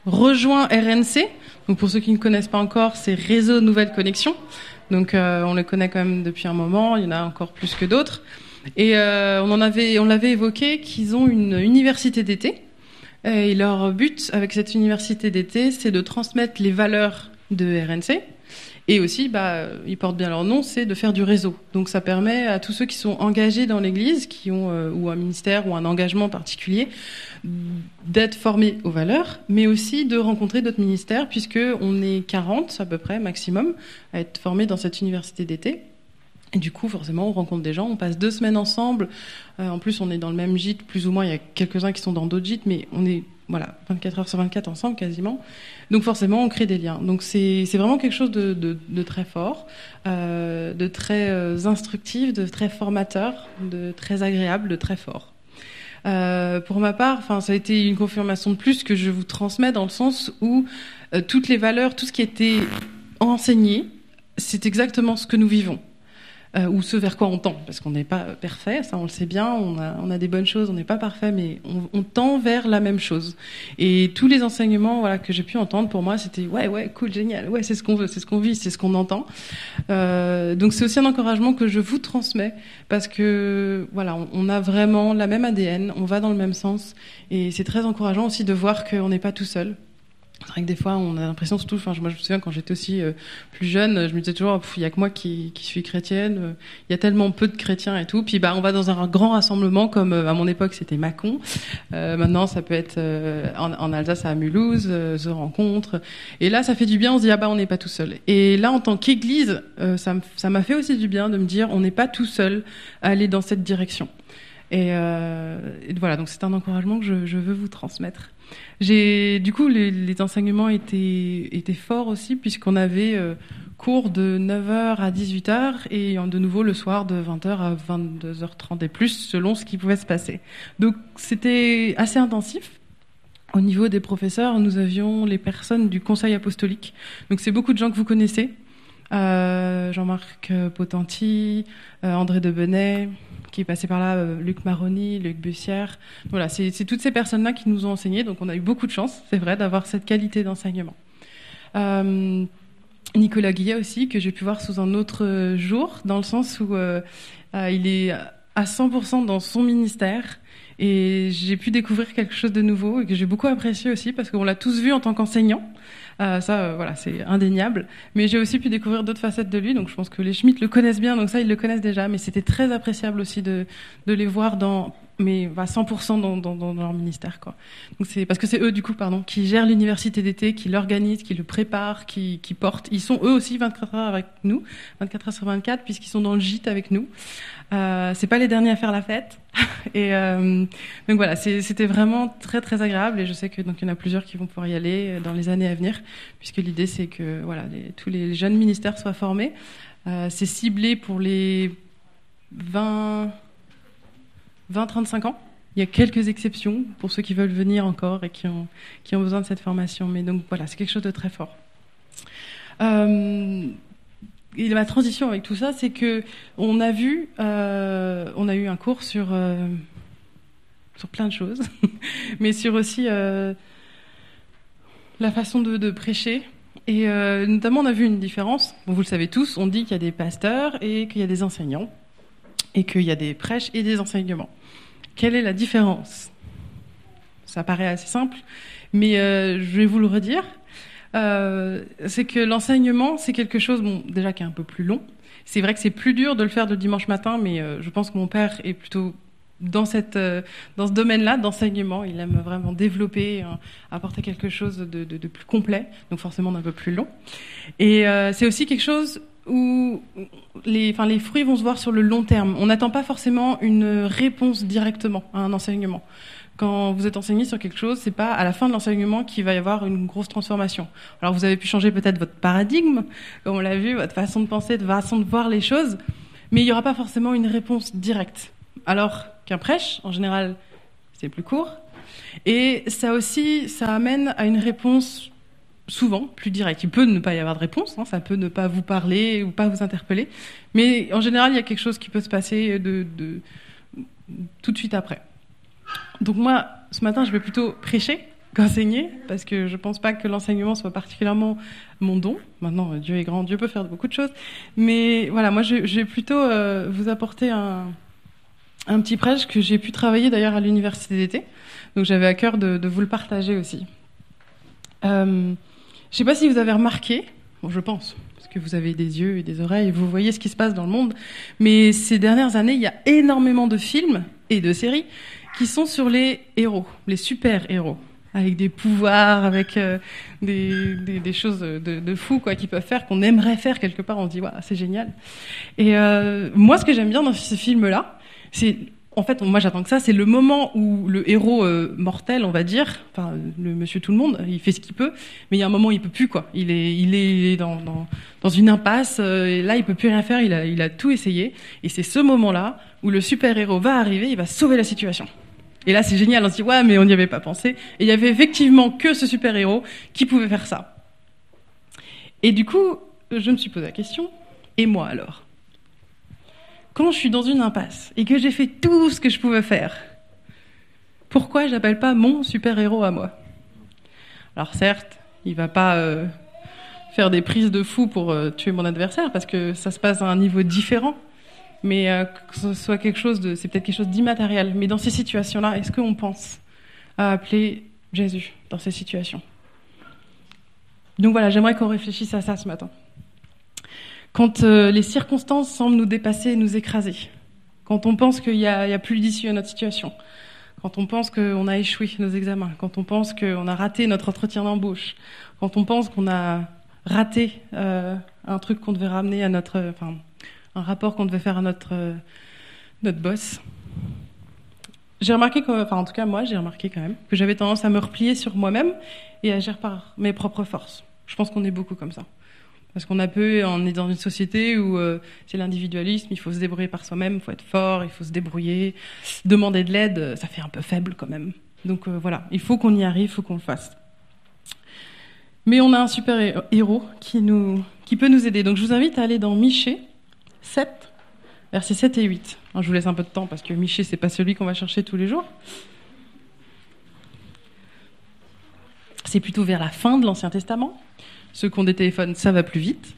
rejoint RNC. Donc pour ceux qui ne connaissent pas encore, c'est Réseau Nouvelle Connexion. Donc on le connaît quand même depuis un moment, il y en a encore plus que d'autres. Et on l'avait évoqué qu'ils ont une université d'été. Et leur but avec cette université d'été, c'est de transmettre les valeurs de RNC. Et aussi, ils portent bien leur nom, c'est de faire du réseau. Donc ça permet à tous ceux qui sont engagés dans l'Église, qui ont ou un ministère ou un engagement particulier, d'être formés aux valeurs, mais aussi de rencontrer d'autres ministères, puisque on est 40 à peu près maximum à être formés dans cette université d'été. Et du coup, forcément, on rencontre des gens, on passe 2 semaines ensemble. En plus, on est dans le même gîte, plus ou moins. Il y a quelques-uns qui sont dans d'autres gîtes, mais on est 24 heures sur 24 ensemble quasiment. Donc forcément, on crée des liens. Donc c'est vraiment quelque chose de très fort, de très instructif, de très formateur, de très agréable, de très fort. Pour ma part, ça a été une confirmation de plus que je vous transmets dans le sens où toutes les valeurs, tout ce qui était enseigné, c'est exactement ce que nous vivons. Ou ce vers quoi on tend, parce qu'on n'est pas parfait, ça on le sait bien, on a des bonnes choses, on n'est pas parfait, mais on tend vers la même chose. Et tous les enseignements que j'ai pu entendre, pour moi, c'était ouais, cool, génial, ouais, c'est ce qu'on veut, c'est ce qu'on vit, c'est ce qu'on entend. Donc c'est aussi un encouragement que je vous transmets, parce que on a vraiment la même ADN, on va dans le même sens, et c'est très encourageant aussi de voir qu'on n'est pas tout seul. C'est vrai que des fois, on a l'impression, surtout, moi je me souviens quand j'étais aussi plus jeune, je me disais toujours, il y a que moi qui suis chrétienne, il y a tellement peu de chrétiens et tout. Puis on va dans un grand rassemblement comme à mon époque c'était Mâcon. Maintenant, ça peut être en Alsace à Mulhouse, The Rencontre. Et là, ça fait du bien, on se dit on n'est pas tout seul. Et là, en tant qu'Église, ça m'a fait aussi du bien de me dire, on n'est pas tout seul à aller dans cette direction. Et voilà, donc c'est un encouragement que je veux vous transmettre. Du coup, les enseignements étaient forts aussi, puisqu'on avait cours de 9h à 18h et de nouveau le soir de 20h à 22h30 et plus, selon ce qui pouvait se passer. Donc c'était assez intensif. Au niveau des professeurs, nous avions les personnes du Conseil apostolique. Donc c'est beaucoup de gens que vous connaissez. Jean-Marc Potenti, André Debenay, qui est passé par là, Luc Maroni, Luc Bussière. Voilà, c'est toutes ces personnes-là qui nous ont enseigné. Donc on a eu beaucoup de chance, c'est vrai, d'avoir cette qualité d'enseignement. Nicolas Guillet aussi, que j'ai pu voir sous un autre jour, dans le sens où il est à 100% dans son ministère. Et j'ai pu découvrir quelque chose de nouveau et que j'ai beaucoup apprécié aussi, parce qu'on l'a tous vu en tant qu'enseignant. C'est indéniable. Mais j'ai aussi pu découvrir d'autres facettes de lui. Donc je pense que les Schmitt le connaissent bien, donc ça ils le connaissent déjà. Mais c'était très appréciable aussi de les voir à 100% dans leur ministère, quoi. Donc c'est parce que c'est eux du coup, qui gèrent l'université d'été, qui l'organisent, qui le préparent, qui portent. Ils sont eux aussi 24 heures avec nous, 24 heures sur 24, puisqu'ils sont dans le gîte avec nous. C'est pas les derniers à faire la fête. Et donc voilà, c'était vraiment très très agréable, et je sais que donc il y en a plusieurs qui vont pouvoir y aller dans les années à venir, puisque l'idée c'est que tous les jeunes ministères soient formés. C'est ciblé pour les 20-35 ans. Il y a quelques exceptions pour ceux qui veulent venir encore et qui ont besoin de cette formation, mais donc voilà, c'est quelque chose de très fort. Et ma transition avec tout ça, c'est que on a eu un cours sur plein de choses, mais sur aussi la façon de prêcher. Et notamment, on a vu une différence. Bon, vous le savez tous, on dit qu'il y a des pasteurs et qu'il y a des enseignants, et qu'il y a des prêches et des enseignements. Quelle est la différence ? Ça paraît assez simple, mais je vais vous le redire. C'est que l'enseignement, c'est quelque chose, déjà qui est un peu plus long. C'est vrai que c'est plus dur de le faire le dimanche matin, mais je pense que mon père est plutôt dans ce domaine-là d'enseignement. Il aime vraiment développer, apporter quelque chose de plus complet, donc forcément d'un peu plus long. Et c'est aussi quelque chose où les fruits vont se voir sur le long terme. On n'attend pas forcément une réponse directement à un enseignement. Quand vous êtes enseigné sur quelque chose, c'est pas à la fin de l'enseignement qu'il va y avoir une grosse transformation. Alors vous avez pu changer peut-être votre paradigme, comme on l'a vu, votre façon de penser, votre façon de voir les choses, mais il y aura pas forcément une réponse directe. Alors qu'un prêche, en général, c'est plus court, et ça amène à une réponse souvent plus directe. Il peut ne pas y avoir de réponse, ça peut ne pas vous parler ou pas vous interpeller, mais en général, il y a quelque chose qui peut se passer tout de suite après. Donc moi, ce matin, je vais plutôt prêcher qu'enseigner, parce que je pense pas que l'enseignement soit particulièrement mon don. Maintenant, Dieu est grand, Dieu peut faire beaucoup de choses. Mais voilà, moi, je vais plutôt vous apporter un petit prêche que j'ai pu travailler d'ailleurs à l'université d'été. Donc j'avais à cœur de vous le partager aussi. Je sais pas si vous avez remarqué, bon, je pense, parce que vous avez des yeux et des oreilles, et vous voyez ce qui se passe dans le monde, mais ces dernières années, il y a énormément de films et de séries qui sont sur les héros, les super-héros, avec des pouvoirs, avec des choses de fou quoi, qu'ils peuvent faire, qu'on aimerait faire quelque part, on se dit ouais, c'est génial. Et moi, ce que j'aime bien dans ces films-là, c'est... En fait, moi, j'attends que ça. C'est le moment où le héros mortel, on va dire, enfin, le monsieur tout le monde, il fait ce qu'il peut, mais il y a un moment où il peut plus, quoi. Il est dans une impasse, et là, il peut plus rien faire. Il a tout essayé. Et c'est ce moment-là où le super-héros va arriver, il va sauver la situation. Et là, c'est génial. On se dit, ouais, mais on n'y avait pas pensé. Et il y avait effectivement que ce super-héros qui pouvait faire ça. Et du coup, je me suis posé la question, et moi alors ? Quand je suis dans une impasse et que j'ai fait tout ce que je pouvais faire, pourquoi j'appelle pas mon super-héros à moi ? Alors certes, il va pas faire des prises de fou pour tuer mon adversaire parce que ça se passe à un niveau différent, mais que ce soit c'est peut-être quelque chose d'immatériel. Mais dans ces situations-là, est-ce qu'on pense à appeler Jésus dans ces situations ? Donc voilà, j'aimerais qu'on réfléchisse à ça ce matin. Quand les circonstances semblent nous dépasser et nous écraser, quand on pense qu'il y a plus d'issue à notre situation, quand on pense qu'on a échoué nos examens, quand on pense qu'on a raté notre entretien d'embauche, quand on pense qu'on a raté un truc qu'on devait ramener à un rapport qu'on devait faire à notre boss, j'ai remarqué en tout cas moi, j'ai remarqué quand même que j'avais tendance à me replier sur moi-même et à agir par mes propres forces. Je pense qu'on est beaucoup comme ça. Parce on est dans une société où c'est l'individualisme, il faut se débrouiller par soi-même, il faut être fort, il faut se débrouiller. Demander de l'aide, ça fait un peu faible quand même. Donc voilà, il faut qu'on y arrive, il faut qu'on le fasse. Mais on a un super héros qui peut nous aider. Donc je vous invite à aller dans Michée 7, versets 7 et 8. Alors, je vous laisse un peu de temps parce que Michée, c'est pas celui qu'on va chercher tous les jours. C'est plutôt vers la fin de l'Ancien Testament. Ceux qui ont des téléphones, ça va plus vite.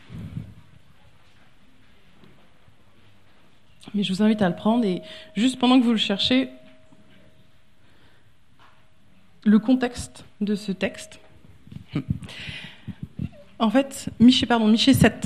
Mais je vous invite à le prendre et juste pendant que vous le cherchez, le contexte de ce texte. En fait, Michée 7.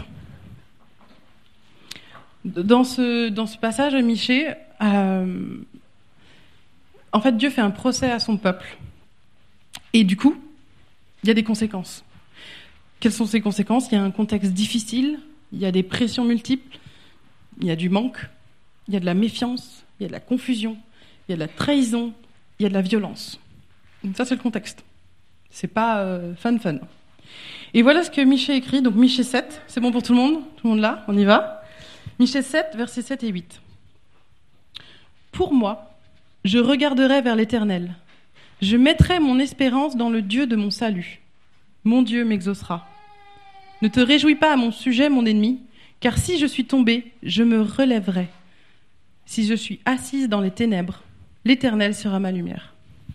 Dans ce passage, Michée, en fait, Dieu fait un procès à son peuple. Et du coup, il y a des conséquences. Quelles sont ces conséquences ? Il y a un contexte difficile, il y a des pressions multiples, il y a du manque, il y a de la méfiance, il y a de la confusion, il y a de la trahison, il y a de la violence. Donc ça, c'est le contexte. C'est pas fun. Et voilà ce que Michée écrit. Donc Michée 7, c'est bon pour tout le monde ? Tout le monde là ? On y va ? Michée 7, versets 7 et 8. « Pour moi, je regarderai vers l'Éternel. Je mettrai mon espérance dans le Dieu de mon salut. Mon Dieu m'exaucera. Ne te réjouis pas à mon sujet, mon ennemi, car si je suis tombé, je me relèverai. Si je suis assise dans les ténèbres, l'Éternel sera ma lumière. »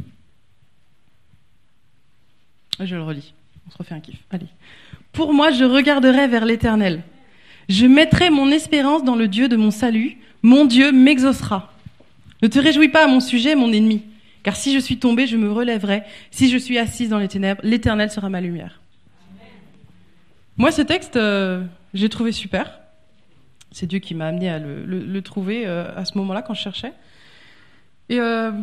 Je le relis, on se refait un kiff. Allez. « Pour moi, je regarderai vers l'Éternel. Je mettrai mon espérance dans le Dieu de mon salut. Mon Dieu m'exaucera. Ne te réjouis pas à mon sujet, mon ennemi, car si je suis tombé, je me relèverai. Si je suis assise dans les ténèbres, l'Éternel sera ma lumière. » Moi, ce texte, j'ai trouvé super. C'est Dieu qui m'a amené à le trouver à ce moment-là, quand je cherchais. Et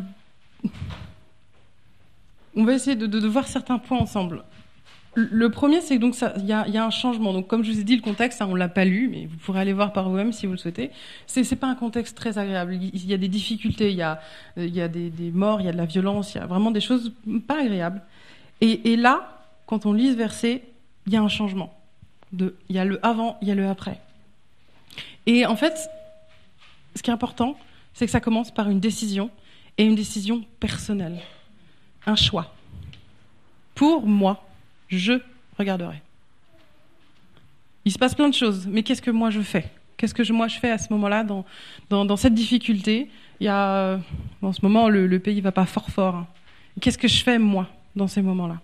on va essayer de voir certains points ensemble. Le premier, c'est que donc il y a un changement. Donc, comme je vous ai dit, le contexte, on l'a pas lu, mais vous pourrez aller voir par vous-même si vous le souhaitez. C'est pas un contexte très agréable. Il y a des difficultés, il y a des morts, il y a de la violence, il y a vraiment des choses pas agréables. Et là, quand on lit ce verset, il y a un changement. Il y a le avant, il y a le après. Et en fait, ce qui est important, c'est que ça commence par une décision, et une décision personnelle. Un choix. Pour moi, je regarderai. Il se passe plein de choses, mais qu'est-ce que moi je fais ? Qu'est-ce que moi je fais à ce moment-là, dans cette difficulté ? Il y a, en ce moment, le pays va pas fort. Qu'est-ce que je fais, moi ? dans ces moments-là?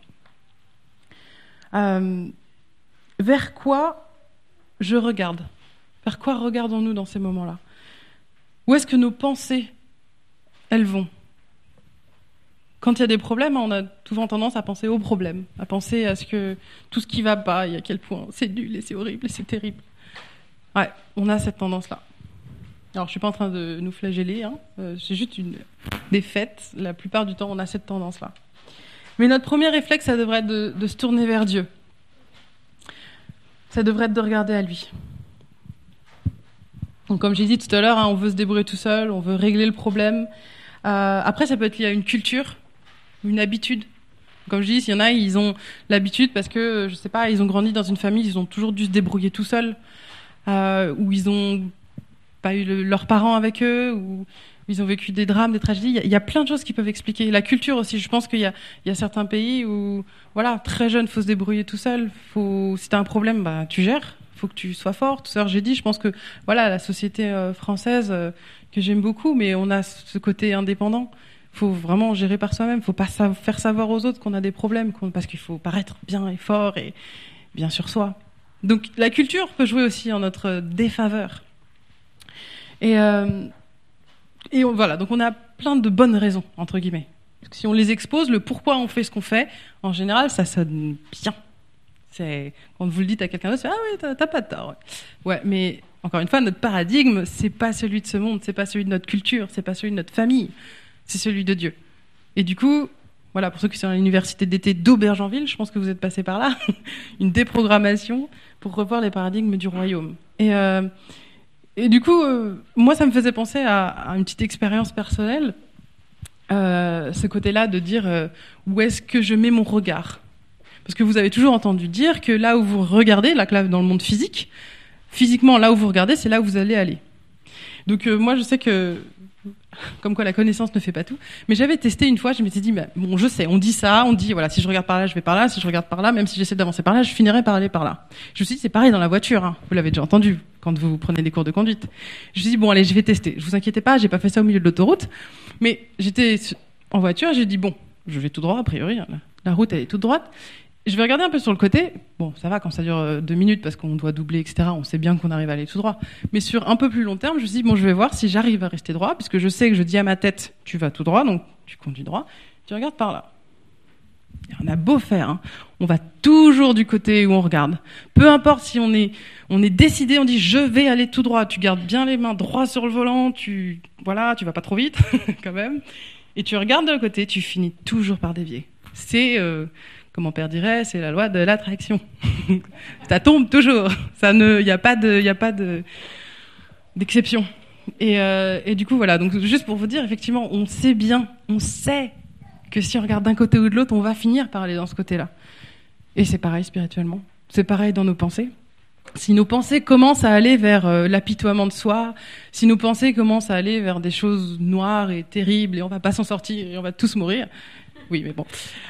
Vers quoi je regarde? Vers quoi regardons-nous dans ces moments-là? Où est-ce que nos pensées, elles vont? Quand il y a des problèmes, on a souvent tendance à penser aux problèmes, à penser à ce que tout ce qui va pas, et à quel point c'est nul et c'est horrible et c'est terrible. Ouais, on a cette tendance-là. Alors, je suis pas en train de nous flageller, hein. C'est juste des faits. La plupart du temps, on a cette tendance-là. Mais notre premier réflexe, ça devrait être de se tourner vers Dieu. Ça devrait être de regarder à lui. Donc, comme j'ai dit tout à l'heure, hein, on veut se débrouiller tout seul, on veut régler le problème. Après, ça peut être lié à une culture, une habitude. Comme je dis, s'il y en a, ils ont l'habitude parce que, je sais pas, ils ont grandi dans une famille, ils ont toujours dû se débrouiller tout seuls, ou ils ont pas eu leurs parents avec eux, ou ils ont vécu des drames, des tragédies. Il y a plein de choses qui peuvent expliquer. La culture aussi, je pense qu'il y a certains pays où, voilà, très jeune, faut se débrouiller tout seul. Si t'as un problème, bah, tu gères. Faut que tu sois fort. Tout à l'heure, j'ai dit, je pense que, voilà, la société française, que j'aime beaucoup, mais on a ce côté indépendant. Faut vraiment gérer par soi-même. Faut pas faire savoir aux autres qu'on a des problèmes, parce qu'il faut paraître bien et fort et bien sur soi. Donc, la culture peut jouer aussi en notre défaveur. Voilà, donc on a plein de bonnes raisons, entre guillemets. Parce que si on les expose, le pourquoi on fait ce qu'on fait, en général, ça sonne bien. Quand vous le dites à quelqu'un d'autre, c'est « Ah oui, t'as pas de tort. » Ouais, mais encore une fois, notre paradigme, c'est pas celui de ce monde, c'est pas celui de notre culture, c'est pas celui de notre famille, c'est celui de Dieu. Et du coup, voilà, pour ceux qui sont à l'université d'été d'Aubergenville, je pense que vous êtes passés par là, une déprogrammation pour revoir les paradigmes du royaume. Et du coup, moi, ça me faisait penser à une petite expérience personnelle, ce côté-là de dire où est-ce que je mets mon regard. Parce que vous avez toujours entendu dire que là où vous regardez, là dans le monde physique, physiquement, là où vous regardez, c'est là où vous allez aller. Donc moi, je sais que, comme quoi la connaissance ne fait pas tout, mais j'avais testé une fois, je m'étais dit, bah, bon, je sais, on dit ça, on dit, voilà, si je regarde par là, je vais par là, si je regarde par là, même si j'essaie d'avancer par là, je finirai par aller par là. Je me suis dit, c'est pareil dans la voiture, hein, vous l'avez déjà entendu quand vous prenez des cours de conduite. Je me suis dit, bon, allez, je vais tester. Je vous inquiétez pas, j'ai pas fait ça au milieu de l'autoroute, mais j'étais en voiture et j'ai dit, bon, je vais tout droit, a priori, hein, la route, elle est toute droite. Je vais regarder un peu sur le côté. Bon, ça va quand ça dure 2 minutes parce qu'on doit doubler, etc. On sait bien qu'on arrive à aller tout droit. Mais sur un peu plus long terme, je me suis dit, bon, je vais voir si j'arrive à rester droit, puisque je sais que je dis à ma tête, tu vas tout droit, donc tu conduis droit, tu regardes par là. Et on a beau faire, hein, on va toujours du côté où on regarde. Peu importe si on est décidé, on dit, je vais aller tout droit. Tu gardes bien les mains droit sur le volant, tu vas pas trop vite, quand même. Et tu regardes de l'autre côté, tu finis toujours par dévier. C'est... comme mon père dirait, c'est la loi de l'attraction. Ça tombe toujours. Il n'y a pas d'exception. Et du coup, voilà. Donc, juste pour vous dire, effectivement, on sait que si on regarde d'un côté ou de l'autre, on va finir par aller dans ce côté-là. Et c'est pareil spirituellement. C'est pareil dans nos pensées. Si nos pensées commencent à aller vers l'apitoiement de soi, si nos pensées commencent à aller vers des choses noires et terribles, et on va pas s'en sortir, et on va tous mourir. Oui, mais bon.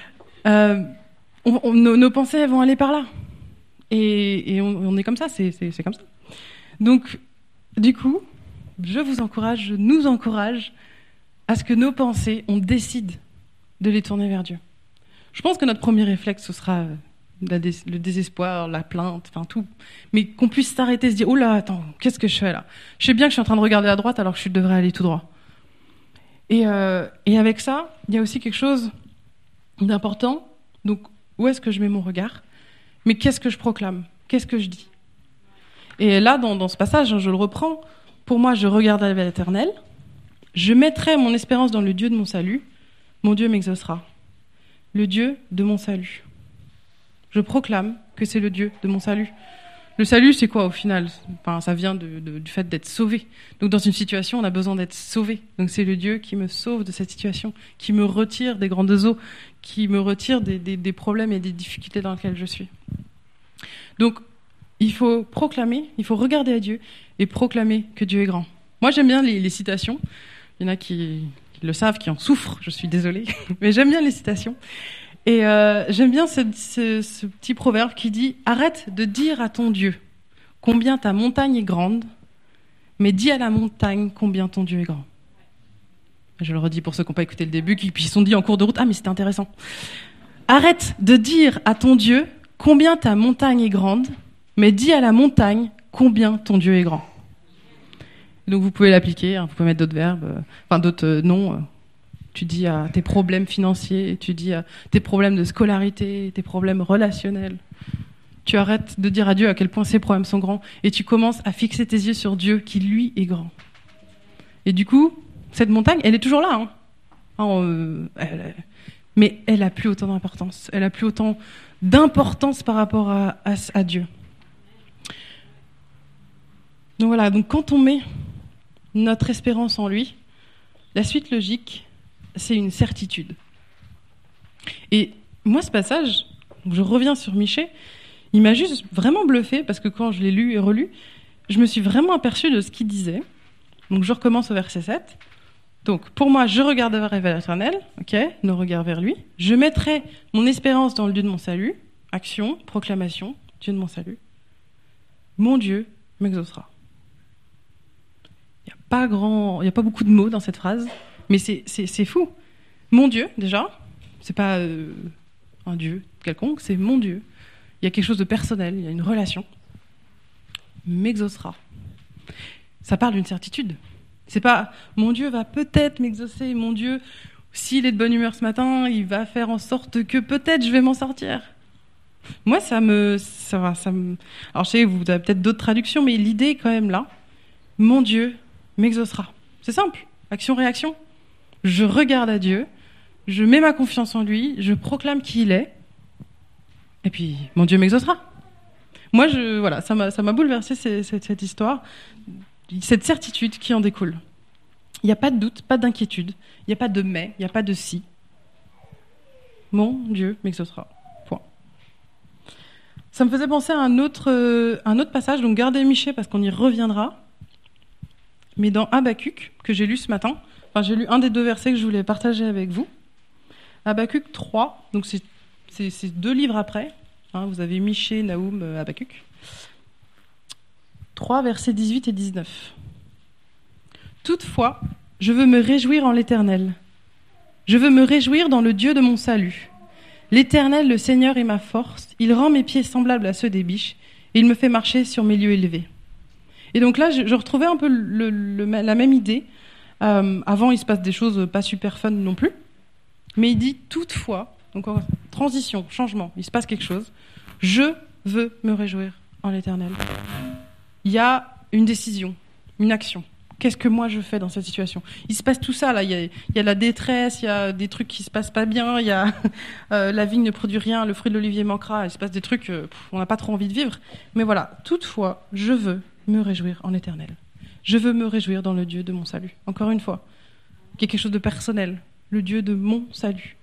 Nos pensées elles vont aller par là. Et on est comme ça, c'est comme ça. Donc, du coup, je nous encourage à ce que nos pensées, on décide de les tourner vers Dieu. Je pense que notre premier réflexe, ce sera le désespoir, la plainte, enfin tout. Mais qu'on puisse s'arrêter et se dire, oh là, attends, qu'est-ce que je fais là? Je sais bien que je suis en train de regarder à droite alors que je devrais aller tout droit. Et avec ça, il y a aussi quelque chose d'important. Donc, où est-ce que je mets mon regard? Mais qu'est-ce que je proclame? Qu'est-ce que je dis? Et là, dans ce passage, je le reprends. Pour moi, je regarderai vers l'Éternel. Je mettrai mon espérance dans le Dieu de mon salut. Mon Dieu m'exaucera. Le Dieu de mon salut. Je proclame que c'est le Dieu de mon salut. Le salut, c'est quoi au final? Enfin, ça vient du fait d'être sauvé. Donc dans une situation, on a besoin d'être sauvé. Donc c'est le Dieu qui me sauve de cette situation, qui me retire des grandes eaux, qui me retire des problèmes et des difficultés dans lesquelles je suis. Donc il faut proclamer, il faut regarder à Dieu et proclamer que Dieu est grand. Moi j'aime bien les citations. Il y en a qui le savent, qui en souffrent, je suis désolée, mais j'aime bien les citations. Et j'aime bien ce petit proverbe qui dit « Arrête de dire à ton Dieu combien ta montagne est grande, mais dis à la montagne combien ton Dieu est grand. » Je le redis pour ceux qui n'ont pas écouté le début, qui se sont dit en cours de route « Ah, mais c'était intéressant !» Arrête de dire à ton Dieu combien ta montagne est grande, mais dis à la montagne combien ton Dieu est grand. Donc vous pouvez l'appliquer, vous pouvez mettre d'autres verbes, d'autres noms. Tu dis à tes problèmes financiers, tu dis à tes problèmes de scolarité, tes problèmes relationnels. Tu arrêtes de dire à Dieu à quel point ces problèmes sont grands et tu commences à fixer tes yeux sur Dieu qui, lui, est grand. Et du coup, cette montagne, elle est toujours là. Mais elle n'a plus autant d'importance. Elle n'a plus autant d'importance par rapport à Dieu. Donc voilà, donc quand on met notre espérance en lui, la suite logique, c'est une certitude. Et moi, ce passage, je reviens sur Michée, il m'a juste vraiment bluffé, parce que quand je l'ai lu et relu, je me suis vraiment aperçue de ce qu'il disait. Donc je recommence au verset 7. Donc pour moi, je regarde vers l'Éternel, nos regards vers lui. Je mettrai mon espérance dans le Dieu de mon salut. Action, proclamation, Dieu de mon salut. Mon Dieu m'exaucera. Il n'y a pas beaucoup de mots dans cette phrase, mais c'est fou. Mon Dieu, déjà, c'est pas un Dieu quelconque, c'est mon Dieu. Il y a quelque chose de personnel, il y a une relation. M'exaucera. Ça parle d'une certitude. C'est pas mon Dieu va peut-être m'exaucer, mon Dieu, s'il est de bonne humeur ce matin, il va faire en sorte que peut-être je vais m'en sortir. Moi, ça me. Alors, je sais que vous avez peut-être d'autres traductions, mais l'idée est quand même là. Mon Dieu m'exaucera. C'est simple. Action-réaction. Je regarde à Dieu, je mets ma confiance en lui, je proclame qui il est, et puis mon Dieu m'exaucera. Moi, ça m'a bouleversé cette histoire, cette certitude qui en découle. Il n'y a pas de doute, pas d'inquiétude, il n'y a pas de mais, il n'y a pas de si. Mon Dieu m'exaucera. Point. Ça me faisait penser à un autre passage, donc gardez Michée parce qu'on y reviendra. Mais dans Habakkuk, que j'ai lu ce matin, j'ai lu un des 2 versets que je voulais partager avec vous. Habakkuk 3, donc c'est 2 livres après. Vous avez Michée, Naoum, Habakkuk. 3, versets 18 et 19. Toutefois, je veux me réjouir en l'Éternel. Je veux me réjouir dans le Dieu de mon salut. L'Éternel, le Seigneur, est ma force. Il rend mes pieds semblables à ceux des biches et il me fait marcher sur mes lieux élevés. Et donc là, je retrouvais un peu la même idée. Avant, il se passe des choses pas super fun non plus. Mais il dit toutefois, donc transition, changement, il se passe quelque chose. Je veux me réjouir en l'Éternel. Il y a une décision, une action. Qu'est-ce que moi je fais dans cette situation ? Il se passe tout ça là. Il y a la détresse, il y a des trucs qui se passent pas bien. Il y a la vigne ne produit rien, le fruit de l'olivier manquera. Il se passe des trucs, on n'a pas trop envie de vivre. Mais voilà, toutefois, je veux me réjouir en l'Éternel. Je veux me réjouir dans le Dieu de mon salut. Encore une fois, quelque chose de personnel, le Dieu de mon salut.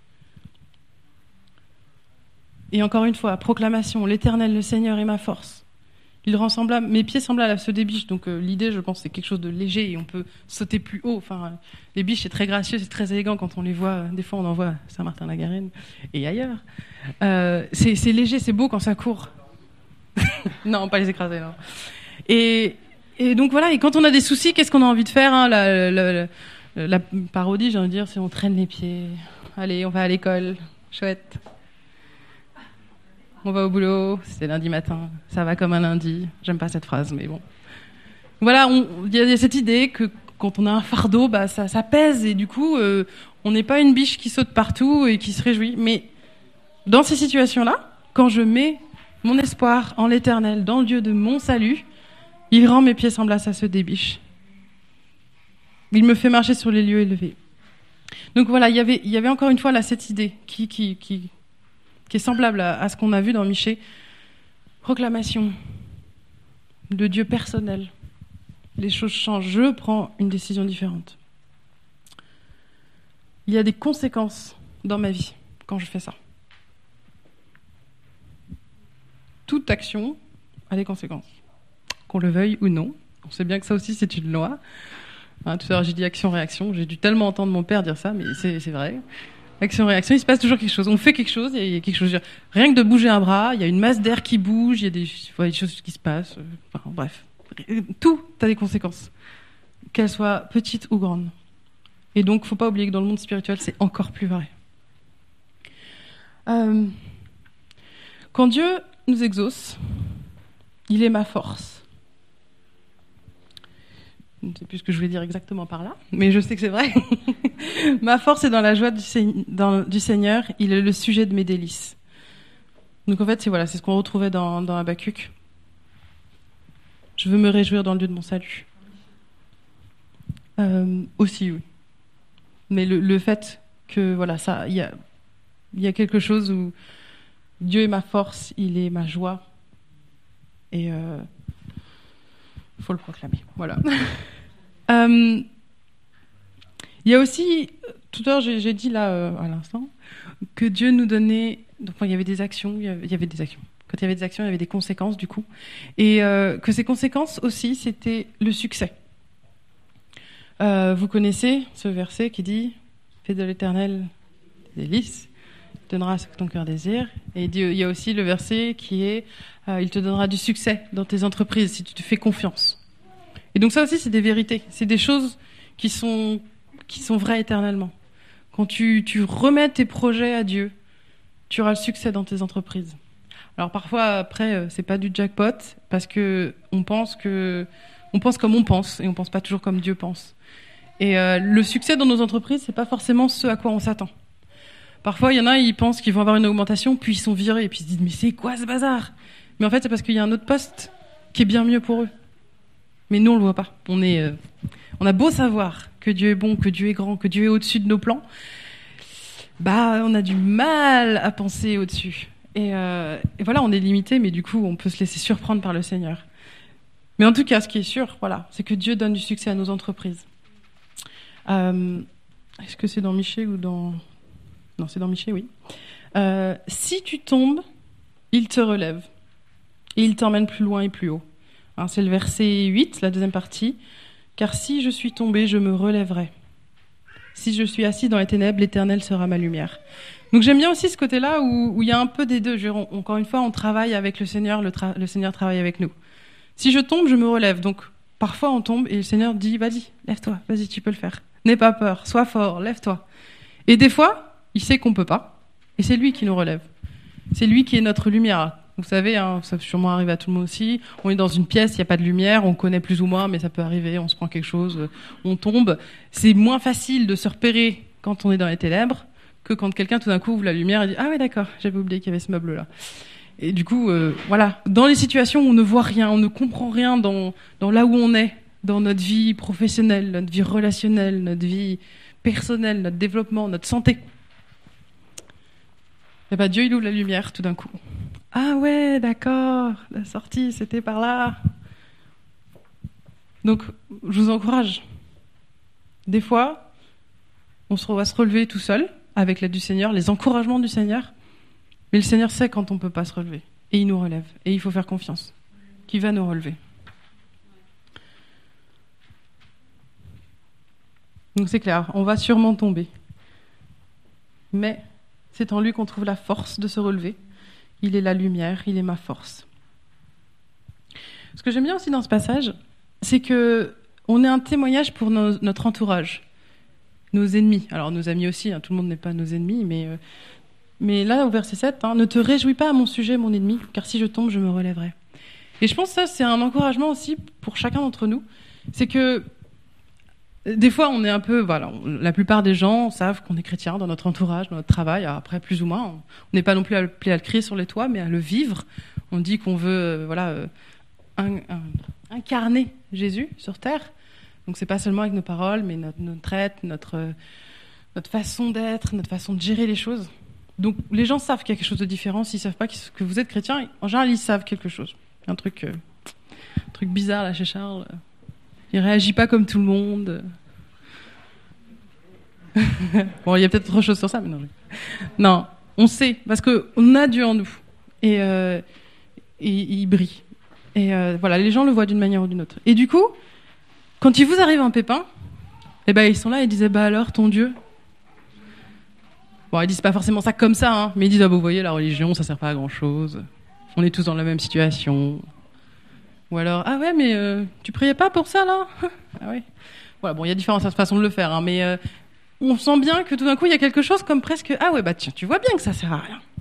Et encore une fois, proclamation, l'Éternel, le Seigneur est ma force. Il rend mes pieds semblables à ceux des biches. Donc l'idée, je pense, c'est quelque chose de léger et on peut sauter plus haut. Les biches, c'est très gracieux, c'est très élégant quand on les voit. Des fois, on en voit à Saint-Martin-la-Garenne et ailleurs. C'est léger, c'est beau quand ça court. Non, pas les écraser, non. Et donc voilà, et quand on a des soucis, qu'est-ce qu'on a envie de faire la parodie, j'ai envie de dire, c'est on traîne les pieds. Allez, on va à l'école. Chouette. On va au boulot, c'est lundi matin, ça va comme un lundi. J'aime pas cette phrase, mais bon. Voilà, il y a cette idée que quand on a un fardeau, ça pèse et du coup, on n'est pas une biche qui saute partout et qui se réjouit. Mais dans ces situations-là, quand je mets mon espoir en l'Éternel, dans le Dieu de mon salut, il rend mes pieds semblables à ceux des biches. Il me fait marcher sur les lieux élevés. Donc voilà, il y avait encore une fois là cette idée qui est semblable à ce qu'on a vu dans Michée. Proclamation de Dieu personnel. Les choses changent. Je prends une décision différente. Il y a des conséquences dans ma vie quand je fais ça. Toute action a des conséquences. Qu'on le veuille ou non. On sait bien que ça aussi, c'est une loi. Tout à l'heure, j'ai dit action-réaction. J'ai dû tellement entendre mon père dire ça, mais c'est vrai. Action-réaction, il se passe toujours quelque chose. On fait quelque chose, il y a quelque chose. Rien que de bouger un bras, il y a une masse d'air qui bouge, il y a des choses qui se passent. Bref, tout a des conséquences, qu'elles soient petites ou grandes. Et donc, faut pas oublier que dans le monde spirituel, c'est encore plus vrai. Euh, Quand Dieu nous exauce, il est ma force. Je ne sais plus ce que je voulais dire exactement par là, mais je sais que c'est vrai. Ma force est dans la joie du Seigneur, il est le sujet de mes délices. Donc en fait, c'est ce qu'on retrouvait dans Habakkuk. Je veux me réjouir dans le Dieu de mon salut. Aussi, oui. Mais le fait que, ça, il y a quelque chose où Dieu est ma force, il est ma joie. Et il faut le proclamer. Voilà. Il y a aussi, tout à l'heure j'ai dit là à l'instant, que Dieu nous donnait. Donc, il y avait des actions, il y avait des actions. Quand il y avait des actions, il y avait des conséquences du coup. Et que ces conséquences aussi, c'était le succès. Vous connaissez ce verset qui dit « Fais de l'Éternel des délices, il te donnera ce que ton cœur désire ». Et il y a aussi le verset qui est « Il te donnera du succès dans tes entreprises si tu te fais confiance ». Et donc ça aussi, c'est des vérités. C'est des choses qui sont vraies éternellement. Quand tu remets tes projets à Dieu, tu auras le succès dans tes entreprises. Alors parfois, après, c'est pas du jackpot, parce que on pense comme on pense, et on pense pas toujours comme Dieu pense. Et le succès dans nos entreprises, c'est pas forcément ce à quoi on s'attend. Parfois, il y en a, ils pensent qu'ils vont avoir une augmentation, puis ils sont virés, et puis ils se disent « Mais c'est quoi ce bazar ?» Mais en fait, c'est parce qu'il y a un autre poste qui est bien mieux pour eux. Mais nous, on le voit pas. On a beau savoir que Dieu est bon, que Dieu est grand, que Dieu est au-dessus de nos plans, on a du mal à penser au-dessus. Et voilà, on est limité, mais du coup, on peut se laisser surprendre par le Seigneur. Mais en tout cas, ce qui est sûr, c'est que Dieu donne du succès à nos entreprises. Est-ce que c'est dans Michée ou dans... Non, c'est dans Michée, oui. Si tu tombes, il te relève. Et il t'emmène plus loin et plus haut. C'est le verset 8, la deuxième partie. « Car si je suis tombé, je me relèverai. Si je suis assis dans les ténèbres, l'Éternel sera ma lumière. » Donc j'aime bien aussi ce côté-là où il y a un peu des deux. Encore une fois, on travaille avec le Seigneur, le Seigneur travaille avec nous. Si je tombe, je me relève. Donc parfois on tombe et le Seigneur dit « Vas-y, lève-toi, vas-y, tu peux le faire. N'aie pas peur, sois fort, lève-toi. » Et des fois, il sait qu'on peut pas, et c'est lui qui nous relève. C'est lui qui est notre lumière. Vous savez, ça peut sûrement arriver à tout le monde aussi. On est dans une pièce, il n'y a pas de lumière, on connaît plus ou moins, mais ça peut arriver, on se prend quelque chose, on tombe. C'est moins facile de se repérer quand on est dans les ténèbres que quand quelqu'un tout d'un coup ouvre la lumière et dit « Ah ouais, d'accord, j'avais oublié qu'il y avait ce meuble-là. » Et du coup, dans les situations où on ne voit rien, on ne comprend rien dans là où on est, dans notre vie professionnelle, notre vie relationnelle, notre vie personnelle, notre développement, notre santé. Et Dieu, il ouvre la lumière tout d'un coup. Ah ouais, d'accord, la sortie, c'était par là. Donc, je vous encourage. Des fois, on va se relever tout seul, avec l'aide du Seigneur, les encouragements du Seigneur. Mais le Seigneur sait quand on ne peut pas se relever. Et il nous relève. Et il faut faire confiance qu'il va nous relever. Donc c'est clair, on va sûrement tomber. Mais c'est en lui qu'on trouve la force de se relever. Il est la lumière, il est ma force. Ce que j'aime bien aussi dans ce passage, c'est que on est un témoignage pour notre entourage, nos ennemis. Alors nos amis aussi, tout le monde n'est pas nos ennemis, mais là au verset 7, ne te réjouis pas à mon sujet, mon ennemi, car si je tombe, je me relèverai. Et je pense que ça, c'est un encouragement aussi pour chacun d'entre nous. C'est que des fois, on est un peu, la plupart des gens savent qu'on est chrétien dans notre entourage, dans notre travail. Après, plus ou moins, on n'est pas non plus appelé à le crier sur les toits, mais à le vivre. On dit qu'on veut, incarner Jésus sur terre. Donc, c'est pas seulement avec nos paroles, mais notre traite, notre façon d'être, notre façon de gérer les choses. Donc, les gens savent qu'il y a quelque chose de différent. S'ils savent pas que vous êtes chrétien, en général, ils savent quelque chose. Il y a un truc bizarre là chez Charles. Il réagit pas comme tout le monde. Bon, il y a peut-être autre chose sur ça, mais non. Non, on sait, parce qu'on a Dieu en nous. Et il brille. Et les gens le voient d'une manière ou d'une autre. Et du coup, quand il vous arrive un pépin, ils sont là et ils disent alors, ton Dieu. Bon, ils disent pas forcément ça comme ça, mais ils disent vous voyez, la religion, ça sert pas à grand-chose. On est tous dans la même situation. Ou alors, ah ouais, mais tu priais pas pour ça, là? Ah ouais. Voilà, bon, il y a différentes façons de le faire, mais on sent bien que tout d'un coup, il y a quelque chose comme presque, ah ouais, tiens, tu vois bien que ça sert à rien.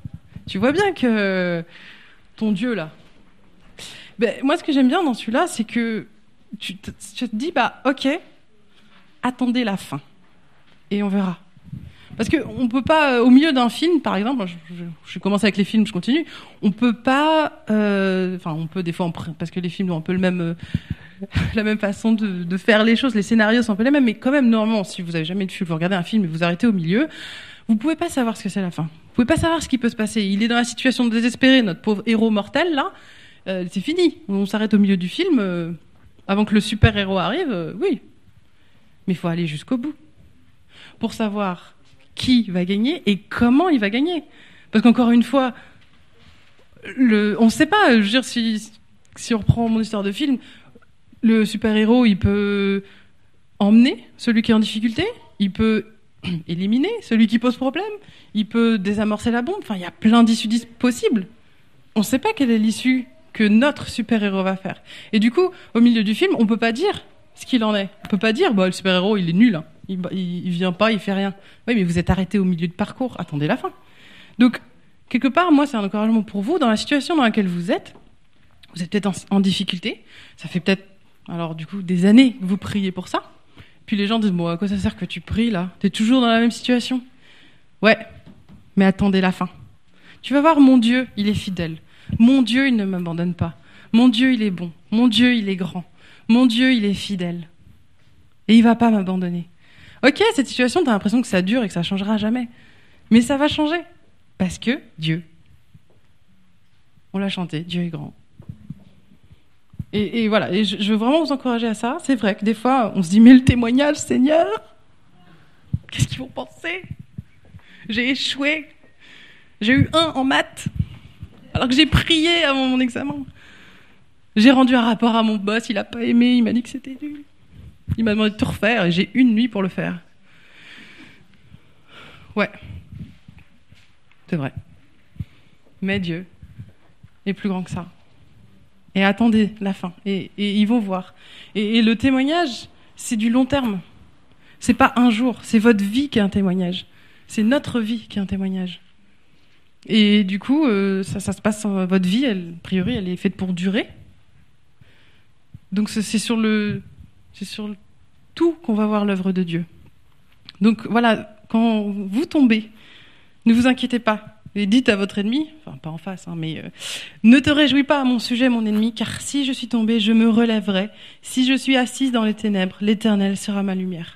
Tu vois bien que ton Dieu, là. Ben, moi, ce que j'aime bien dans celui-là, c'est que tu te dis, bah, ok, attendez la fin. Et on verra. Parce qu'on ne peut pas, au milieu d'un film, par exemple, je commence avec les films, je continue, on peut pas, on peut des fois, parce que les films ont un peu le même, la même façon de faire les choses, les scénarios sont un peu les mêmes, mais quand même, normalement, si vous avez jamais vu, vous regardez un film et vous arrêtez au milieu, vous pouvez pas savoir ce que c'est la fin. Vous pouvez pas savoir ce qui peut se passer. Il est dans la situation désespérée, notre pauvre héros mortel, là, c'est fini. On s'arrête au milieu du film, avant que le super-héros arrive, oui. Mais il faut aller jusqu'au bout. Pour savoir qui va gagner et comment il va gagner. Parce qu'encore une fois, on ne sait pas, je veux dire, si on reprend mon histoire de film, le super-héros, il peut emmener celui qui est en difficulté, il peut éliminer celui qui pose problème, il peut désamorcer la bombe, enfin, il y a plein d'issues possibles. On ne sait pas quelle est l'issue que notre super-héros va faire. Et du coup, au milieu du film, on ne peut pas dire ce qu'il en est. On ne peut pas dire, le super-héros, il est nul, hein. Il vient pas, il fait rien. Oui, mais vous êtes arrêté au milieu de parcours. Attendez la fin. Donc, quelque part, moi, c'est un encouragement pour vous. Dans la situation dans laquelle vous êtes peut-être en difficulté. Ça fait peut-être, alors du coup, des années que vous priez pour ça. Puis les gens disent, bon, à quoi ça sert que tu pries, là? T'es toujours dans la même situation. Ouais, mais attendez la fin. Tu vas voir, mon Dieu, il est fidèle. Mon Dieu, il ne m'abandonne pas. Mon Dieu, il est bon. Mon Dieu, il est grand. Mon Dieu, il est fidèle. Et il va pas m'abandonner. Ok, cette situation, t'as l'impression que ça dure et que ça changera jamais. Mais ça va changer. Parce que Dieu. On l'a chanté, Dieu est grand. Et voilà, et je veux vraiment vous encourager à ça. C'est vrai que des fois, on se dit, mais le témoignage, Seigneur, qu'est-ce qu'ils vont penser? J'ai échoué. J'ai eu 1 en maths, alors que j'ai prié avant mon examen. J'ai rendu un rapport à mon boss, il n'a pas aimé, il m'a dit que c'était nul. Il m'a demandé de tout refaire et j'ai 1 nuit pour le faire. Ouais, c'est vrai. Mais Dieu est plus grand que ça. Et attendez la fin. Et ils vont voir. Et le témoignage, c'est du long terme. C'est pas un jour, c'est votre vie qui est un témoignage. C'est notre vie qui est un témoignage. Et du coup, ça se passe, votre vie, a priori, elle est faite pour durer. Donc c'est sur le tout qu'on va voir l'œuvre de Dieu. Donc voilà, quand vous tombez, ne vous inquiétez pas. Et dites à votre ennemi, enfin pas en face, mais ne te réjouis pas à mon sujet, mon ennemi, car si je suis tombé, je me relèverai. Si je suis assise dans les ténèbres, l'Éternel sera ma lumière.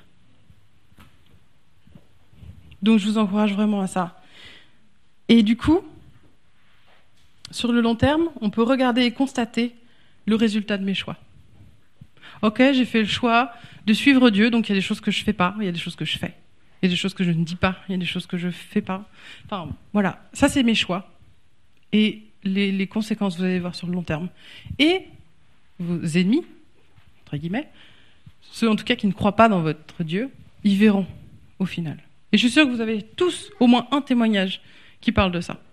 Donc je vous encourage vraiment à ça. Et du coup, sur le long terme, on peut regarder et constater le résultat de mes choix. Ok, j'ai fait le choix de suivre Dieu, donc il y a des choses que je fais pas, il y a des choses que je fais. Il y a des choses que je ne dis pas, il y a des choses que je fais pas. Enfin, voilà, ça c'est mes choix. Et les conséquences, vous allez voir sur le long terme. Et vos ennemis, entre guillemets, ceux en tout cas qui ne croient pas dans votre Dieu, ils verront au final. Et je suis sûre que vous avez tous au moins un témoignage qui parle de ça.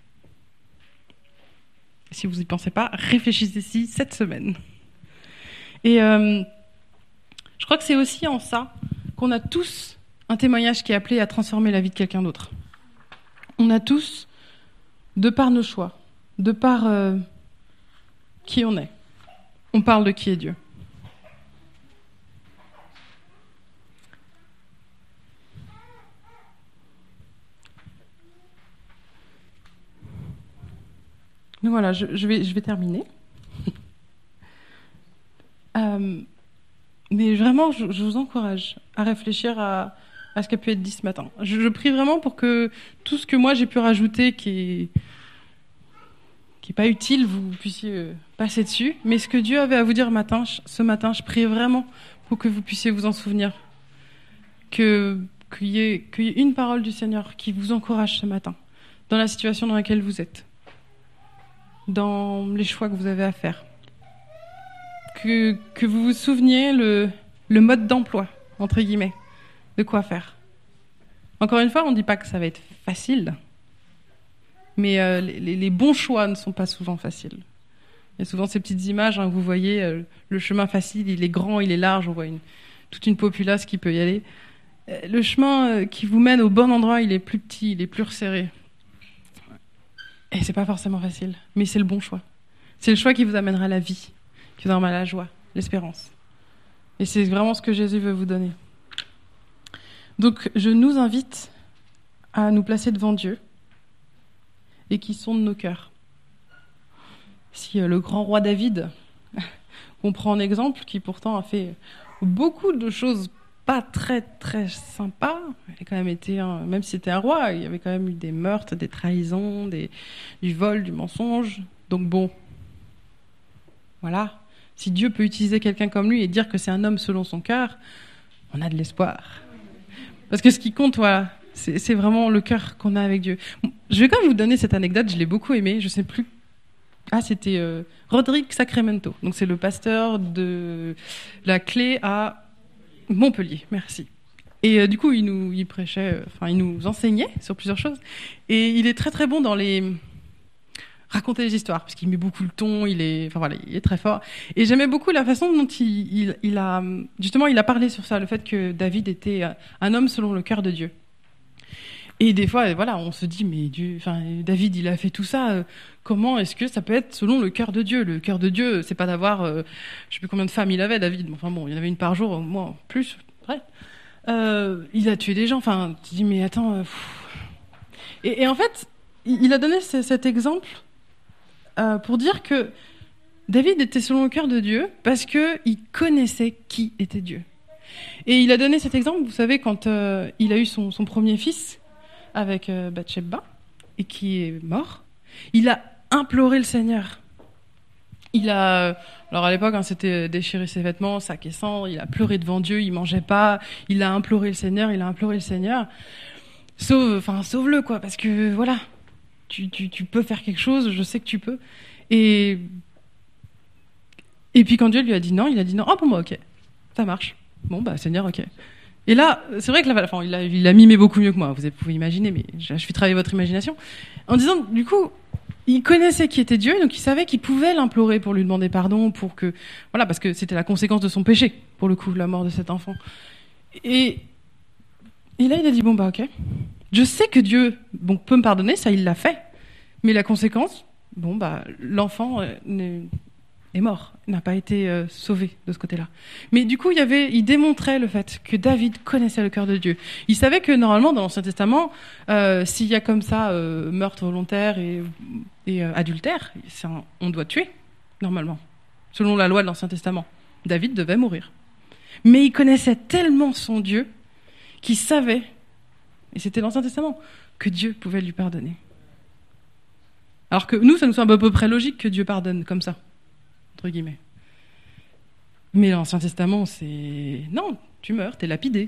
Si vous n'y pensez pas, réfléchissez-y cette semaine. Et je crois que c'est aussi en ça qu'on a tous un témoignage qui est appelé à transformer la vie de quelqu'un d'autre. On a tous, de par nos choix, de par qui on est, on parle de qui est Dieu. Donc voilà, je vais terminer. Mais vraiment, je vous encourage à réfléchir à ce qui a pu être dit ce matin. Je prie vraiment pour que tout ce que moi j'ai pu rajouter qui est pas utile, vous puissiez passer dessus. Mais ce que Dieu avait à vous dire ce matin, je prie vraiment pour que vous puissiez vous en souvenir. Qu'il y ait une parole du Seigneur qui vous encourage ce matin, dans la situation dans laquelle vous êtes, dans les choix que vous avez à faire. Que vous vous souveniez le mode d'emploi, entre guillemets, de quoi faire. Encore une fois, on ne dit pas que ça va être facile, mais les bons choix ne sont pas souvent faciles. Il y a souvent ces petites images, vous voyez, le chemin facile, il est grand, il est large, on voit toute une populace qui peut y aller. Le chemin qui vous mène au bon endroit, il est plus petit, il est plus resserré. Et c'est pas forcément facile, mais c'est le bon choix. C'est le choix qui vous amènera à la vie, qui vous amènera à la joie, l'espérance. Et c'est vraiment ce que Jésus veut vous donner. Donc, je nous invite à nous placer devant Dieu et qui sonde nos cœurs. Si le grand roi David, on prend en exemple, qui pourtant a fait beaucoup de choses pas très très sympas, il a quand même été, même si c'était un roi, il y avait quand même eu des meurtres, des trahisons, du vol, du mensonge. Donc bon, voilà. Si Dieu peut utiliser quelqu'un comme lui et dire que c'est un homme selon son cœur, on a de l'espoir. Parce que ce qui compte, voilà, c'est vraiment le cœur qu'on a avec Dieu. Je vais quand même vous donner cette anecdote, je l'ai beaucoup aimée, je sais plus. Ah, c'était Rodrigue Sacramento. Donc c'est le pasteur de la Clé à Montpellier. Merci. Et du coup, il prêchait, il nous enseignait sur plusieurs choses. Et il est très très bon dans raconter les histoires, parce qu'il met beaucoup le ton, il est très fort. Et j'aimais beaucoup la façon dont il a parlé sur ça, le fait que David était un homme selon le cœur de Dieu. Et des fois, voilà, on se dit, mais David, il a fait tout ça, comment est-ce que ça peut être selon le cœur de Dieu ? Le cœur de Dieu, c'est pas d'avoir, je sais plus combien de femmes il avait, David, enfin bon, il y en avait une par jour, au moins, plus, ouais. Il a tué des gens, tu te dis, mais attends, et en fait, il a donné cet exemple pour dire que David était selon le cœur de Dieu parce qu'il connaissait qui était Dieu. Et il a donné cet exemple, vous savez, quand il a eu son premier fils, avec Bathsheba, et qui est mort, il a imploré le Seigneur. Alors à l'époque, c'était déchirer ses vêtements, sac et sang, il a pleuré devant Dieu, il mangeait pas, il a imploré le Seigneur, sauve-le, quoi, parce que voilà, tu peux faire quelque chose, je sais que tu peux. Et puis quand Dieu lui a dit non, oh pour moi, ok, ça marche. Bon, Seigneur, ok. Et là, c'est vrai que il a mimé beaucoup mieux que moi, vous pouvez imaginer, mais je fais travailler votre imagination. En disant, du coup, il connaissait qui était Dieu, donc il savait qu'il pouvait l'implorer pour lui demander pardon, parce que c'était la conséquence de son péché, pour le coup, la mort de cet enfant. Et là, il a dit, ok, je sais que Dieu peut me pardonner, ça il l'a fait, mais la conséquence, l'enfant est mort, n'a pas été sauvé de ce côté-là. Mais du coup, il démontrait le fait que David connaissait le cœur de Dieu. Il savait que normalement, dans l'Ancien Testament, s'il y a comme ça meurtre volontaire et adultère, on doit tuer, normalement, selon la loi de l'Ancien Testament. David devait mourir. Mais il connaissait tellement son Dieu qu'il savait, et c'était l'Ancien Testament, que Dieu pouvait lui pardonner. Alors que nous, ça nous semble à peu près logique que Dieu pardonne comme ça, entre guillemets. Mais l'Ancien Testament, c'est... Non, tu meurs, t'es lapidé.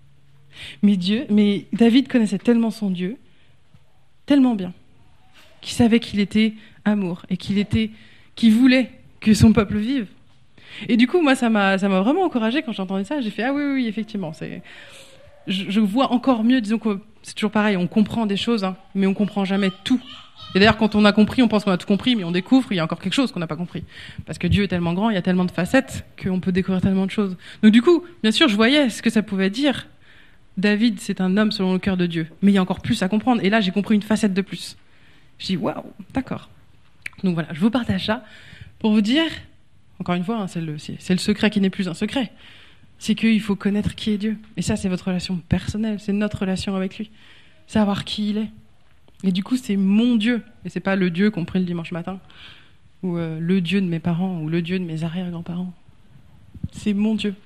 Mais David connaissait tellement son Dieu, tellement bien, qu'il savait qu'il était amour et qu'il voulait que son peuple vive. Et du coup, moi, ça m'a vraiment encouragée quand j'entendais ça. J'ai fait, ah oui, effectivement, je vois encore mieux, disons que c'est toujours pareil, on comprend des choses, mais on comprend jamais tout. Et d'ailleurs, quand on a compris, on pense qu'on a tout compris, mais on découvre qu'il y a encore quelque chose qu'on n'a pas compris. Parce que Dieu est tellement grand, il y a tellement de facettes qu'on peut découvrir tellement de choses. Donc du coup, bien sûr, je voyais ce que ça pouvait dire. David, c'est un homme selon le cœur de Dieu. Mais il y a encore plus à comprendre. Et là, j'ai compris une facette de plus. Je dis, waouh, d'accord. Donc voilà, je vous partage ça pour vous dire, encore une fois, c'est le secret qui n'est plus un secret. C'est qu'il faut connaître qui est Dieu. Et ça, c'est votre relation personnelle, c'est notre relation avec lui. Savoir qui il est. Et du coup, c'est mon Dieu. Et c'est pas le Dieu qu'on prie le dimanche matin, ou le Dieu de mes parents, ou le Dieu de mes arrière-grands-parents. C'est mon Dieu.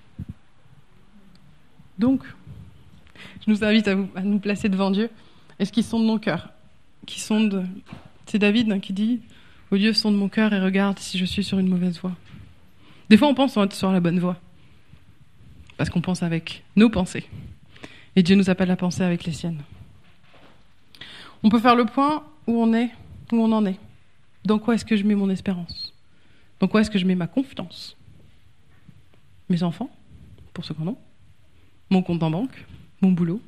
Donc, je nous invite à nous placer devant Dieu. Est-ce qu'il sonde mon cœur ? C'est David qui dit « Ô Dieu, sonde mon cœur et regarde si je suis sur une mauvaise voie. » Des fois, on pense être sur la bonne voie. Parce qu'on pense avec nos pensées. Et Dieu nous appelle à penser avec les siennes. On peut faire le point où on en est. Dans quoi est-ce que je mets mon espérance ? Dans quoi est-ce que je mets ma confiance ? Mes enfants, pour ceux qui en ont. Mon compte en banque, mon boulot.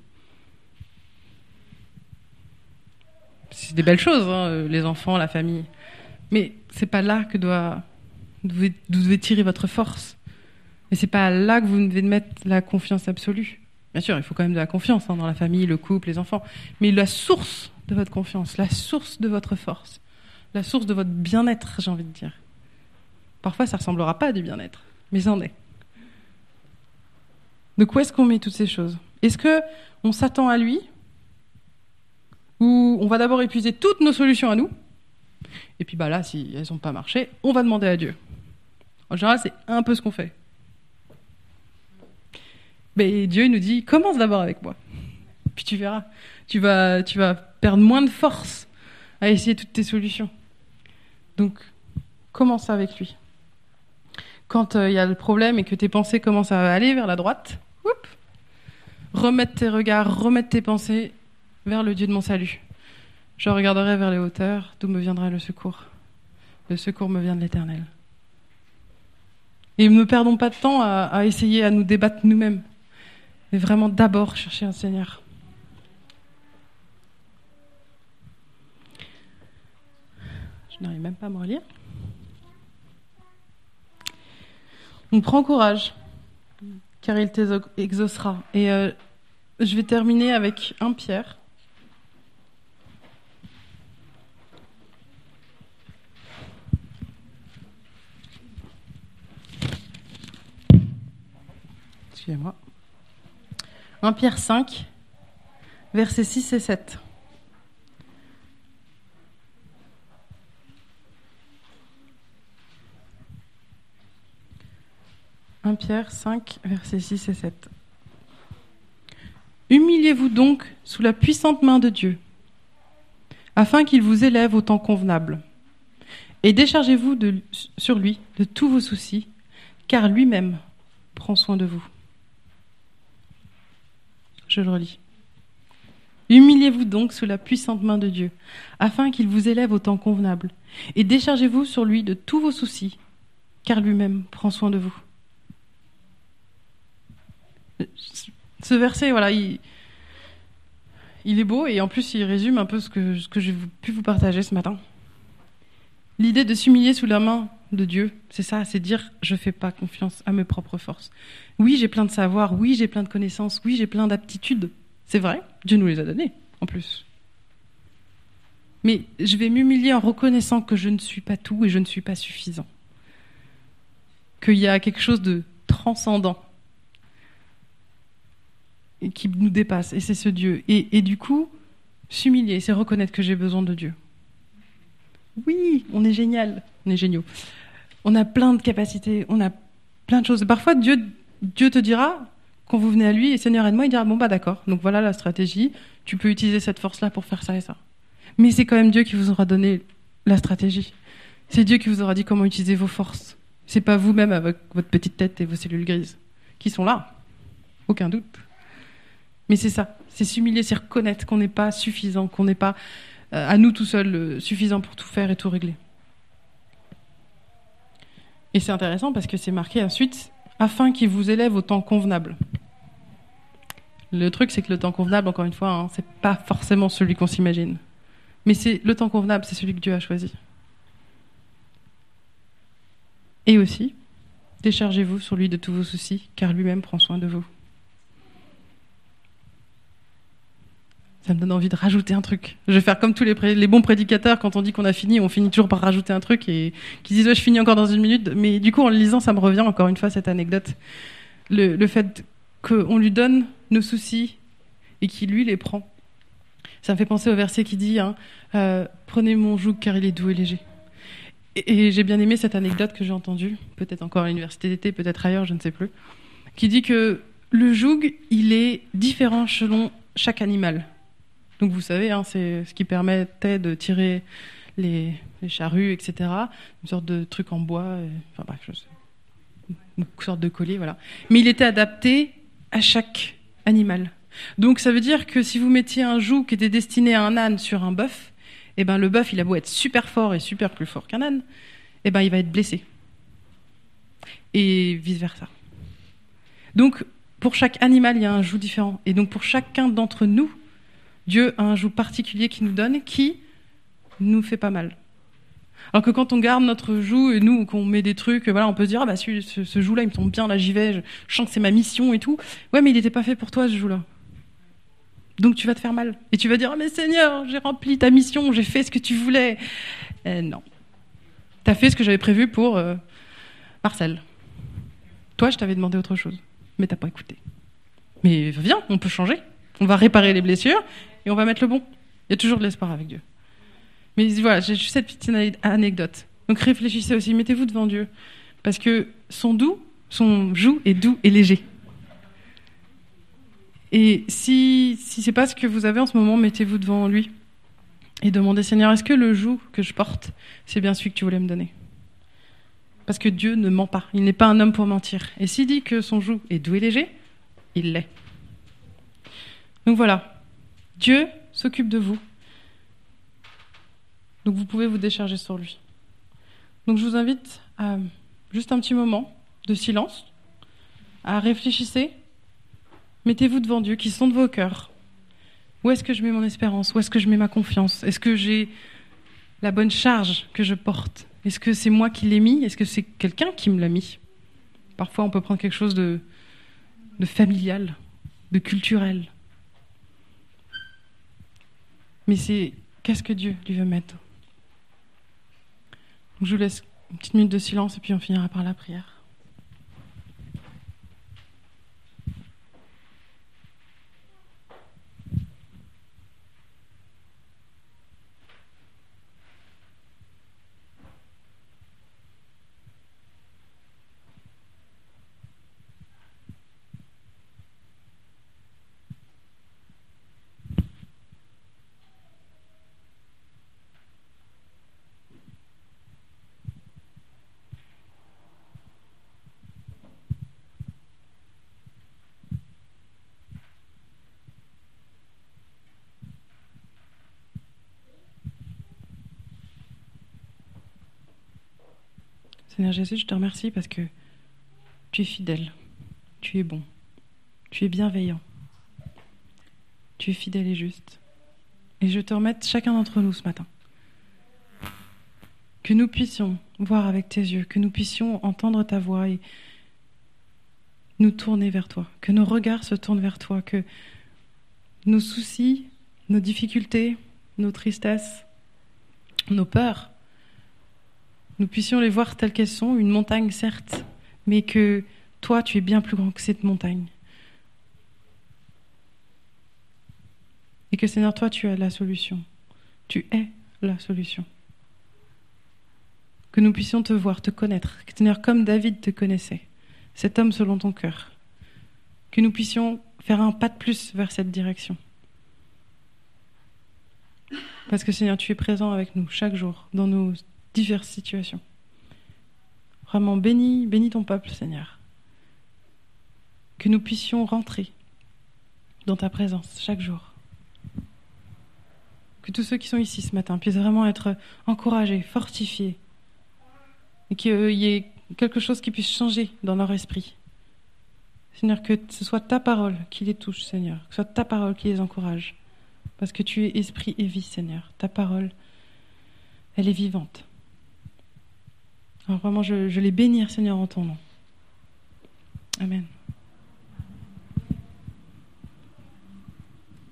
C'est des belles choses, les enfants, la famille. Mais c'est pas là que vous devez tirer votre force. Et c'est pas là que vous devez mettre la confiance absolue. Bien sûr, il faut quand même de la confiance dans la famille, le couple, les enfants. Mais la source de votre confiance, la source de votre force, la source de votre bien-être, j'ai envie de dire. Parfois, ça ne ressemblera pas à du bien-être, mais ça en est. Donc, où est-ce qu'on met toutes ces choses ? Est-ce qu'on s'attend à lui ? Ou on va d'abord épuiser toutes nos solutions à nous ? Et puis là, si elles n'ont pas marché, on va demander à Dieu. En général, c'est un peu ce qu'on fait. Mais Dieu nous dit, commence d'abord avec moi. Puis tu verras, tu vas perdre moins de force à essayer toutes tes solutions. Donc, commence avec lui. Quand il y a le problème et que tes pensées commencent à aller vers la droite, remettre tes regards, remettre tes pensées vers le Dieu de mon salut. Je regarderai vers les hauteurs, d'où me viendra le secours. Le secours me vient de l'Éternel. Et ne perdons pas de temps à essayer à nous débattre nous-mêmes. Mais vraiment d'abord chercher un Seigneur. Je n'arrive même pas à me relire. Donc prends courage, car il t'exaucera. Et je vais terminer avec 1 Pierre. Excusez-moi. 1 Pierre 5, versets 6 et 7. « 1 Pierre 5, versets 6 et 7. Humiliez-vous donc sous la puissante main de Dieu, afin qu'il vous élève au temps convenable. Et déchargez-vous sur lui de tous vos soucis, car lui-même prend soin de vous. » Je le relis. Humiliez-vous donc sous la puissante main de Dieu, afin qu'il vous élève au temps convenable. Et déchargez-vous sur lui de tous vos soucis, car lui-même prend soin de vous. Ce verset, voilà, il est beau et en plus il résume un peu ce que j'ai pu vous partager ce matin. L'idée de s'humilier sous la main de Dieu, c'est ça, c'est dire je fais pas confiance à mes propres forces. Oui, j'ai plein de savoir, oui, j'ai plein de connaissances, oui, j'ai plein d'aptitudes. C'est vrai, Dieu nous les a données en plus. Mais je vais m'humilier en reconnaissant que je ne suis pas tout et je ne suis pas suffisant. Qu'il y a quelque chose de transcendant et qui nous dépasse, et c'est ce Dieu. Et du coup, s'humilier, c'est reconnaître que j'ai besoin de Dieu. Oui, on est génial, on est géniaux. On a plein de capacités, on a plein de choses. Et parfois, Dieu te dira, quand vous venez à lui, et Seigneur aide-moi, il dira, bon d'accord, donc voilà la stratégie, tu peux utiliser cette force-là pour faire ça et ça. Mais c'est quand même Dieu qui vous aura donné la stratégie. C'est Dieu qui vous aura dit comment utiliser vos forces. C'est pas vous-même avec votre petite tête et vos cellules grises, qui sont là, aucun doute. Mais c'est ça, c'est s'humilier, c'est reconnaître qu'on n'est pas suffisant, qu'on n'est pas à nous tout seuls suffisant pour tout faire et tout régler. Et c'est intéressant parce que c'est marqué ensuite, afin qu'il vous élève au temps convenable. Le truc, c'est que le temps convenable, encore une fois, c'est pas forcément celui qu'on s'imagine. Mais c'est le temps convenable, c'est celui que Dieu a choisi. Et aussi, déchargez-vous sur lui de tous vos soucis, car lui-même prend soin de vous. Ça me donne envie de rajouter un truc. Je vais faire comme tous les bons prédicateurs, quand on dit qu'on a fini, on finit toujours par rajouter un truc et qui disent ouais, je finis encore dans 1 minute. Mais du coup, en le lisant, ça me revient encore une fois cette anecdote. Le fait qu'on lui donne nos soucis et qu'il lui les prend. Ça me fait penser au verset qui dit prenez mon joug car il est doux et léger. Et j'ai bien aimé cette anecdote que j'ai entendue, peut-être encore à l'université d'été, peut-être ailleurs, je ne sais plus, qui dit que le joug, il est différent selon chaque animal. Donc vous savez, c'est ce qui permettait de tirer les charrues, etc. Une sorte de truc en bois, enfin bref, une sorte de collier, voilà. Mais il était adapté à chaque animal. Donc ça veut dire que si vous mettiez un joug qui était destiné à un âne sur un bœuf, eh ben le bœuf, il a beau être super fort et super plus fort qu'un âne, eh ben il va être blessé. Et vice-versa. Donc pour chaque animal, il y a un joug différent. Et donc pour chacun d'entre nous, Dieu a un joug particulier qu'il nous donne qui nous fait pas mal. Alors que quand on garde notre joug et nous, qu'on met des trucs, voilà, on peut se dire, ce joug-là, il me tombe bien, là j'y vais, je sens que c'est ma mission et tout. Ouais, mais il n'était pas fait pour toi, ce joug-là. Donc tu vas te faire mal. Et tu vas dire, oh, mais Seigneur, j'ai rempli ta mission, j'ai fait ce que tu voulais. Non. Tu as fait ce que j'avais prévu pour Marcel. Toi, je t'avais demandé autre chose, mais t'as pas écouté. Mais viens, on peut changer. On va réparer les blessures et on va mettre le bon. Il y a toujours de l'espoir avec Dieu. Mais voilà, j'ai juste cette petite anecdote. Donc réfléchissez aussi, mettez-vous devant Dieu. Parce que son joug est doux et léger. Et si c'est pas ce que vous avez en ce moment, mettez-vous devant lui. Et demandez, Seigneur, est-ce que le joug que je porte, c'est bien celui que tu voulais me donner ? Parce que Dieu ne ment pas. Il n'est pas un homme pour mentir. Et s'il dit que son joug est doux et léger, il l'est. Donc voilà. Dieu s'occupe de vous. Donc vous pouvez vous décharger sur lui. Donc je vous invite à juste un petit moment de silence, à réfléchir. Mettez-vous devant Dieu, qui sonde vos cœurs. Où est-ce que je mets mon espérance ? Où est-ce que je mets ma confiance ? Est-ce que j'ai la bonne charge que je porte ? Est-ce que c'est moi qui l'ai mis ? Est-ce que c'est quelqu'un qui me l'a mis ? Parfois, on peut prendre quelque chose de familial, de culturel. Mais c'est qu'est-ce que Dieu lui veut mettre ? Donc, je vous laisse une petite minute de silence et puis on finira par la prière. Seigneur Jésus, je te remercie parce que tu es fidèle, tu es bon, tu es bienveillant, tu es fidèle et juste. Et je te remets chacun d'entre nous ce matin. Que nous puissions voir avec tes yeux, que nous puissions entendre ta voix et nous tourner vers toi, que nos regards se tournent vers toi, que nos soucis, nos difficultés, nos tristesses, nos peurs, nous puissions les voir telles qu'elles sont, une montagne certes, mais que toi, tu es bien plus grand que cette montagne. Et que Seigneur, toi, tu as la solution. Tu es la solution. Que nous puissions te voir, te connaître. Seigneur, comme David te connaissait, cet homme selon ton cœur. Que nous puissions faire un pas de plus vers cette direction. Parce que Seigneur, tu es présent avec nous chaque jour, dans nos diverses situations. Vraiment, bénis ton peuple, Seigneur. Que nous puissions rentrer dans ta présence chaque jour. Que tous ceux qui sont ici ce matin puissent vraiment être encouragés, fortifiés. Et qu'il y ait quelque chose qui puisse changer dans leur esprit. Seigneur, que ce soit ta parole qui les touche, Seigneur. Que ce soit ta parole qui les encourage. Parce que tu es esprit et vie, Seigneur. Ta parole, elle est vivante. Alors vraiment, je les bénis, Seigneur, en ton nom. Amen.